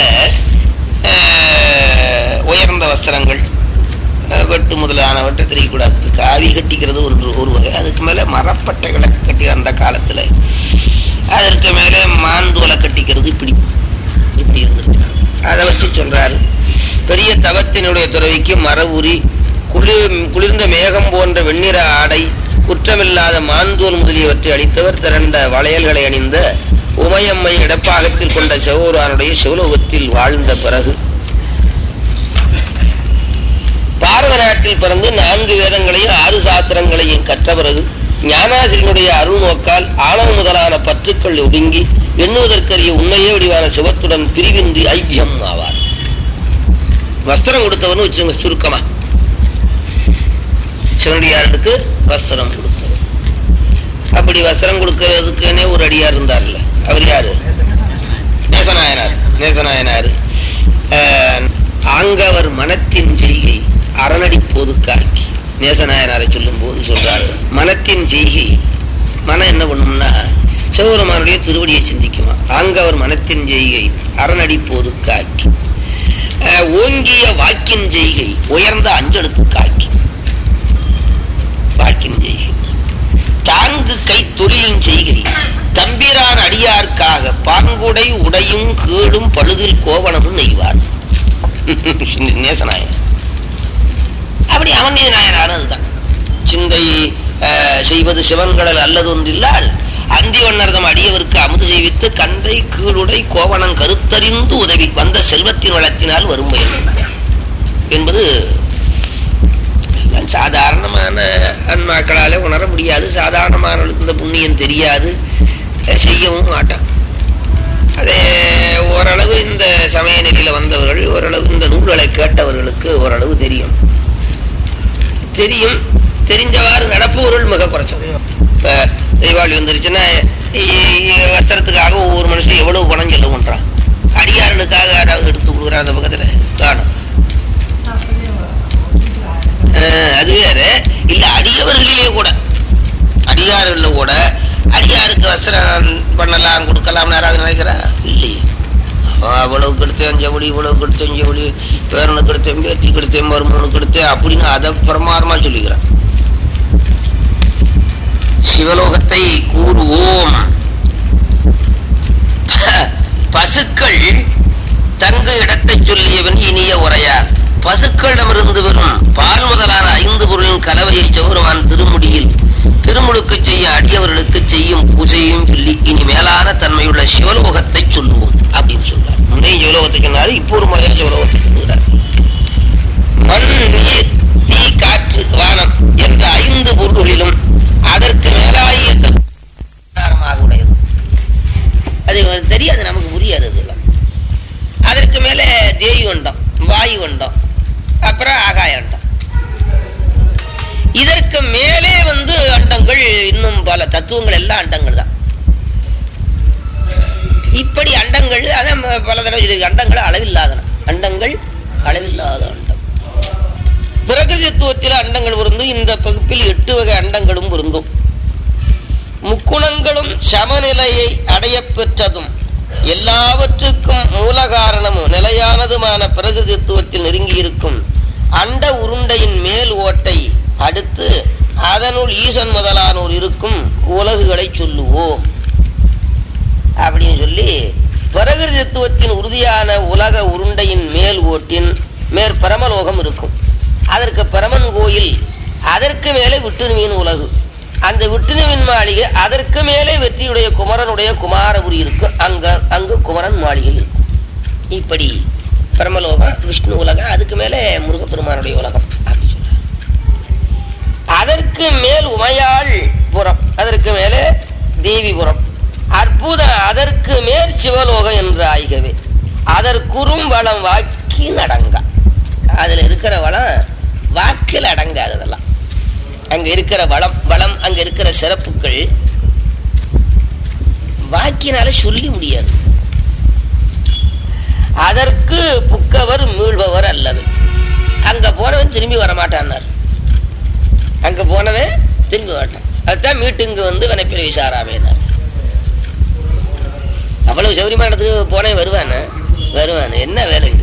உயர்ந்த வஸ்திரங்கள் வெட்டு முதலானவற்றை தெரியக்கூடாது. காவி கட்டிக்கிறது ஒன்று ஒரு வகை. அதுக்கு மேல மரப்பட்டைகளை கட்டி அந்த காலத்துல அதற்கு மேல மாந்தோலை கட்டிக்கிறது இப்படி இப்படி இருந்திருக்கிறாங்க. அதை வச்சு சொல்றாரு, பெரிய தவத்தினுடைய துறவிக்கு மர உரி, குளிர் குளிர்ந்த மேகம் போன்ற வெண்ணிற ஆடை, குற்றமில்லாத மாந்தோல் முதலியவற்றை அளித்தவர். திரண்ட வளையல்களை அணிந்த உமையம்மை இடப்பாகத்தில் கொண்ட சிவபெருமானுடைய சிவலோகத்தில் வாழ்ந்த பிறகு பாரத நாட்டில் பிறந்து நான்கு வேதங்களையும் ஆறு சாஸ்திரங்களையும் கற்ற பிறகு ஞானாசிரியனுடைய அருள் நோக்கால் ஆணவ முதலான பற்றுக்கள் ஒடுங்கி எண்ணுவதற்கரிய உண்மையே வடிவான சிவத்துடன் பிரிவின்றி ஐக்கியம் ஆவார். வஸ்திரம் கொடுத்தவர்னு வச்சுங்க சுருக்கமா, சிவனடியாருக்கு வஸ்திரம் கொடுத்தவர். அப்படி வஸ்திரம் கொடுக்கறதுக்குன்னே ஒரு அடியார் இருந்தார்ல, அவர் யாரு? நேசநாயனார். நேசநாயனார் ஆங்கவர் மனத்தின் செய்கை அரணடி போதுக்காக்கி நேசநாயனாரை சொல்லும் போது சொல்றாரு, மனத்தின் செய்கை. மனம் என்ன பண்ணும்னா சிவபெருமானுடைய திருவடியை சிந்திக்குமா. ஆங்கவர் மனத்தின் செய்கை அரணடி போதுக்காக்கி, ஓங்கிய வாக்கின் செய்கை உயர்ந்த அஞ்செழுத்து காக்கி. வாக்கின் செய்கை தாங்கு கை தொழிலின் செய்கை தம்பிரான் அடியார்க்காக பாங்குடை உடையும் கேடும் பழுதில் கோவணமும் நெய்வார். நேசநாயன் அப்படி அவனிய நாயனாரும் அதுதான். சிந்தை செய்வது சிவன்களல் அல்லது ஒன்றில்லால் அந்தி வண்ணர்தம் அடியவருக்கு அமுது செய்வித்து கந்தை கீழுடை கோவணம் கருத்தறிந்து உதவி வந்த செல்வத்தின் வளத்தினால் வரும் என்பது சாதாரணமான அன்மாக்களாலே உணர முடியாது. சாதாரணமானவர்களுக்கு இந்த புண்ணியம் தெரியாது, செய்யவும் மாட்டான். அதே ஓரளவு இந்த சமய நிலையில வந்தவர்கள், ஓரளவு இந்த நூல்களை கேட்டவர்களுக்கு ஓரளவு தெரியும். தெரியும் தெரிஞ்சவாறு நடப்பவர்கள் மிக குறைச்சோம். இப்ப தீபாவளி வந்துருச்சுன்னா வஸ்திரத்துக்காக ஒவ்வொரு மனுஷன் எவ்வளவு பணம் செலவு பண்றான். அடியார்களுக்காக யாராவது எடுத்து கொடுக்குறான் அந்த பக்கத்துல காணும். அது வேற இல்ல, அடியவர்களிலே கூட அடியார்கள கூட அடியாருக்கு வஸ்திரம் பண்ணலாம் கொடுக்கலாம் யாராவது நினைக்கிறா? இல்லையே. அவ்வளவு கெடுத்தேன் ஜவுளி, இவ்வளவு கெடுத்தேன் ஜவுளி, பேரனுக்கு எடுத்தேன், பேத்திக்கு எடுத்தேன், மருமனுக்கு எடுத்தேன் அப்படின்னு அதை பிரமாதமா சொல்லிக்கிறான். சிவலோகத்தை கூறுவோம். பசுக்கள் தங்க இடத்தை சொல்லியவன் இனிய உரையால் பசுக்களிடமிருந்து வரும் பால் முதலான ஐந்து பொருளின் கலவையை சௌரவான் திருமுடியில் திருமுழுக்க செய்ய அடியவர்களுக்கு செய்யும் பூஜையும் சொல்லி இனி மேலான தன்மையுள்ள சிவலோகத்தை சொல்லுவோம் அப்படின்னு சொல்றார். முன்னே சிவலோகத்தை சொன்னாரு, இப்போ ஒரு முறையா சிவலோகத்தை சொல்லுகிறார். மண், நீர், தீ, காற்று, வானம் என்ற ஐந்து பொருள்களிலும் அதற்கு மேலாகிய காரணமாக உடையது. அது தெரியாது, நமக்கு புரியாது. இதெல்லாம் அதற்கு மேல தேவி வண்டம், வாயு வண்டம், அப்புறம் ஆகாய அண்டம். இதற்கு மேலே வந்து அண்டங்கள், இன்னும் பல தத்துவங்கள் எல்லாம் அண்டங்கள் தான். இப்படி அண்டங்கள் அதான் பல தடவை சொல்லி, அண்டங்கள் அளவில்லாதன. அண்டங்கள் அளவில்லாத அண்டம். பிரகிருதித்துவத்தில் அண்டங்கள் பொருந்தும். இந்த பகுப்பில் எட்டு வகை அண்டங்களும் பொருந்தும். முக்குணங்களும் சமநிலையை அடைய பெற்றதும் எல்லாவற்றுக்கும் மூல காரணமும் நிலையானதுமான பிரகிருதித்துவத்தில் நெருங்கி இருக்கும் அண்ட உருண்டையின் மேல் ஓட்டை அடுத்து அதனுள் ஈசன் முதலானோர் இருக்கும் உலகுகளை சொல்லுவோம் அப்படின்னு சொல்லி, பிரகிருதித்துவத்தின் உறுதியான உலக உருண்டையின் மேல் ஓட்டின் மேற் பரமலோகம் இருக்கும். அதற்கு பரமன் கோயில், அதற்கு மேலே விட்டுணுவின் உலகு, அந்த விட்டுணுவின் மாளிகை, அதற்கு மேலே வெற்றியுடைய குமரனுடைய குமாரபுரி இருக்கு. அங்க அங்கு குமரன் மாளிகை இருக்கும். இப்படி பரமலோகம், விஷ்ணு உலகம், அதுக்கு மேலே முருகப்பெருமானுடைய உலகம் அப்படி சொல்ற. அதற்கு மேல் உமையாள் புறம், அதற்கு மேலே தேவிபுரம், அற்புதம், அதற்கு மேல் சிவலோகம் என்று ஆய்கவே. அதற்குறும் வளம் வாக்கில் அடங்கா. அதுல இருக்கிற வளம் வாக்கில் அடங்காததெல்லாம். அங்க இருக்கிற வளம் வளம் அங்க இருக்கிற சிறப்புகள் வாக்கினால சொல்லி முடியாது. அதற்கு திரும்பி வரமாட்டான்னார். அங்க போனவன் திரும்பி வரட்டான். அதுதான் மீட்டுங்க வந்து வனப்பிற விசாராமேனார். அவ்வளவு சௌரியமானதுக்கு போனே வருவானு வருவானு என்ன வேலைங்க.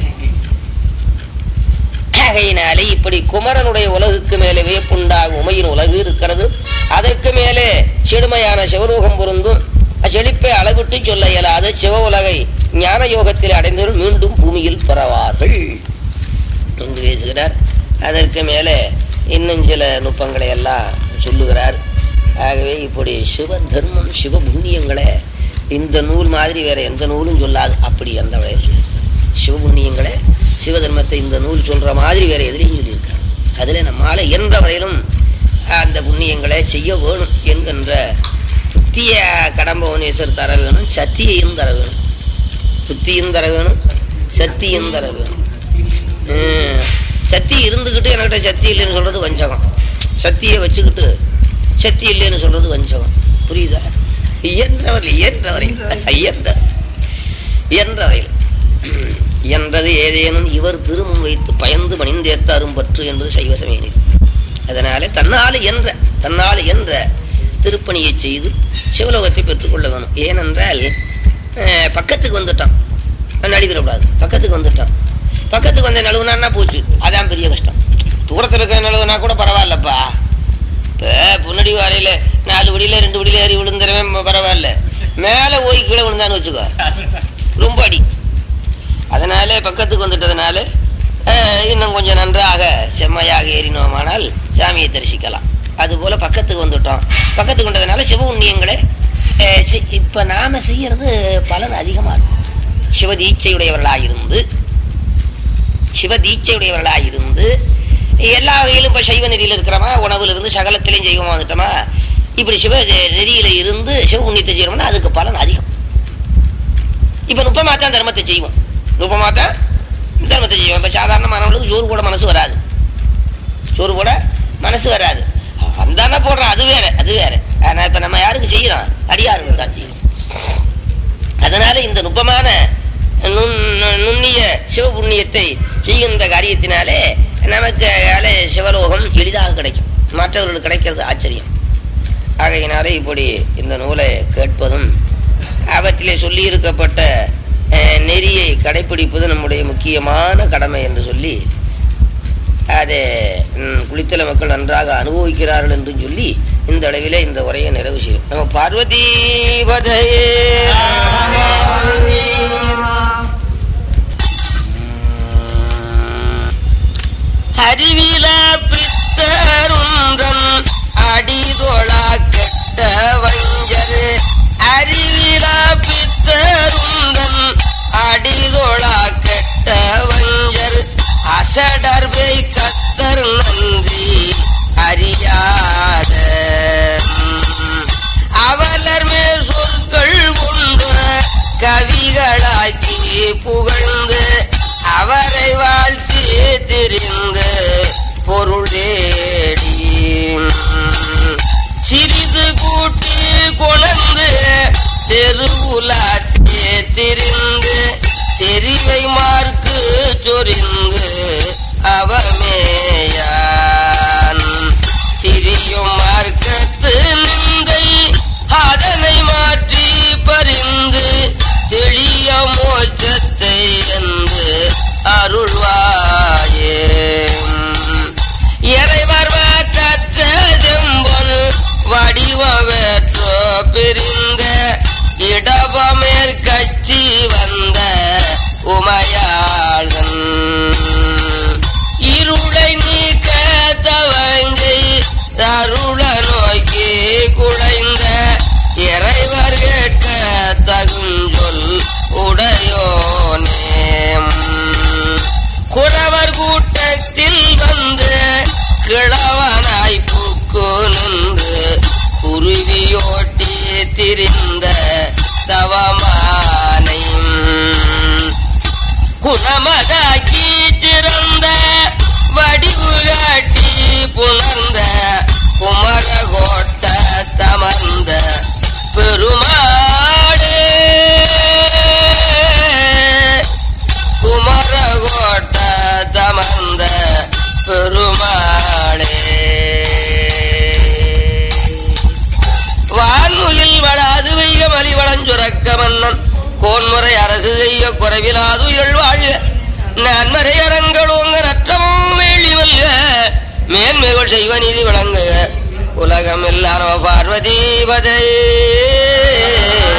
ஆகையினாலே இப்படி குமரனுடைய உலகுக்கு மேலே வியப்புண்டாகும் உமையின் உலகு இருக்கிறது. அதற்கு மேலே செழுமையான சிவலோகம் பொருந்தும் செழிப்பை அளவிட்டு சொல்ல இயலாது சிவ உலகை ஞான யோகத்தில் அடைந்தவர்கள் மீண்டும் பூமியில் பெறவார்கள் என்று பேசுகிறார். அதற்கு மேலே இன்னும் சில நுட்பங்களை எல்லாம் சொல்லுகிறார். ஆகவே இப்படி சிவ தர்மம் சிவ புண்ணியங்களை இந்த நூல் மாதிரி வேற எந்த நூலும் சொல்லாது. அப்படி அந்த சிவ புண்ணியங்களை சிவ தர்மத்தை இந்த நூல் சொல்ற மாதிரி வேற எதிரையும் சொல்லியிருக்காரு. அதுல நம்மால எந்த வரையிலும் அந்த புண்ணியங்களை செய்ய வேணும் என்கின்ற புத்திய கடம்பவனேஸ்வர் தர வேணும், சத்தியையும் தர வேணும். புத்தியும் தர வேணும், சத்தியும் தர வேணும். சத்தி இருந்துகிட்டு என்கிட்ட சத்தி இல்லைன்னு சொல்றது வஞ்சகம். சத்தியை வச்சுக்கிட்டு சத்தி இல்லைன்னு சொல்றது வஞ்சகம். புரியுதா? இயன்றவர் இயன்றவரையில் இயன்ற இயன்றவரையில் இயன்றது ஏதேனும் இவர் திருமுன் வைத்து பயந்து பணிந்தேத்த அரும்பற்று என்பது சைவ சமயனில். அதனாலே தன்னால் என்ற தன்னால் என்ற திருப்பணியை செய்து சிவலோகத்தை பெற்றுக்கொள்ள வேணும். ஏனென்றால் பக்கத்துக்கு வந்துட்டான், நழுவிடக்கூடாது. பக்கத்துக்கு வந்துட்டான், பக்கத்துக்கு வந்த நழுவுனா போச்சு, அதான் பெரிய கஷ்டம். தூரத்தில் இருக்க நழுவுனா கூட பரவாயில்லப்பா. இப்போ புன்னடி வாரையில நாலு வடியில ரெண்டு வடியில ஏறி விழுந்துறவன் பரவாயில்ல, மேலே போய் கீழே விழுந்தான்னு வச்சுக்கோ ரொம்ப அடி. அதனால பக்கத்துக்கு வந்துட்டதுனால இன்னும் கொஞ்சம் நன்றாக செம்மையாக ஏறினோமானால் சாமியை தரிசிக்கலாம். அதுபோல பக்கத்துக்கு வந்துட்டோம். பக்கத்துக்கு வந்ததுனால சிவ புண்ணியங்களை இப்ப நாம செய்யறது பலன் அதிகமா இருக்கும். சிவதீட்சையுடையவர்களாயிருந்து சிவதீட்சையுடையவர்களாயிருந்து எல்லா வகையிலும் இப்ப சைவ நெறியில இருக்கிறோமா, உணவுல இருந்து சகலத்திலையும் செய்வமா வந்துட்டோமா, இப்படி சிவ நெறியில இருந்து சிவ புண்ணியத்தை செய்யறோம்னா அதுக்கு பலன் அதிகம். இப்ப நுட்பமாத்தான் தர்மத்தை செய்வோம், நுட்பமாத்தான் தர்மத்தை செய்வோம். இப்ப சாதாரணமானவங்களுக்கு சோறு போட மனசு வராது, சோறு போட மனசு வராது. அந்தானே போடுறோம், அது வேற அது வேற. ஆனா இப்ப நம்ம யாருக்கு செய்யறோம்? அடியாருக்கு தான் செய்யணும். அதனால இந்த நுட்பமான நுண்ணிய சிவ புண்ணியத்தை செய்கின்ற காரியத்தினாலே நமக்கு சிவலோகம் எளிதாக கிடைக்கும், மற்றவர்களுக்கு கிடைக்கிறது ஆச்சரியம். ஆகையினாலே இப்படி இந்த நூலை கேட்பதும் அவற்றிலே சொல்லி இருக்கப்பட்ட நெறியை கடைபிடிப்பது நம்முடைய முக்கியமான கடமை என்று சொல்லி அதை குளித்தல மக்கள் நன்றாக அனுபவிக்கிறார்கள் என்று சொல்லி இந்த அளவிலே இந்த உரையை நிறைவு செய்யும். நம்ம பார்வதி பதையே அறிவில பித்தருந்தன் அடிதொழா கெட்ட வஞ்சர் அறிவில பித்தருந்தன் அடிதொழா கெட்ட வஞ்சர் அசடர்வை கத்தர் நன்றி அறியாத அவலர் மேல் சொற்கள் கொண்டு கவிகளாக்கி புகழ்ந்து அவரை வாழ்த்தி தெரிந்து பொருள் தேடி சிறிது கூட்டி கொணர்ந்து தெருவுலாத்தே திரிந்து தெரிவை மார்க்கு சொரிந்து அவமேயான் திரியும் மார்க்கத்து நிந்தை அதனை மாற்றி பறிந்து தெளிய மோட்சத்தை என்று அருள்வாயே. கோன்முறை அரசு செய்ய குறைவிலாது உயிர்கள் வாழ்க நன்மறை அரங்களோங்க நற்றமும் வேள்வி மல்க மேன்மைகள் செய்வ நீதி விளங்குக உலகம் எல்லாரும் பார்வதி பதே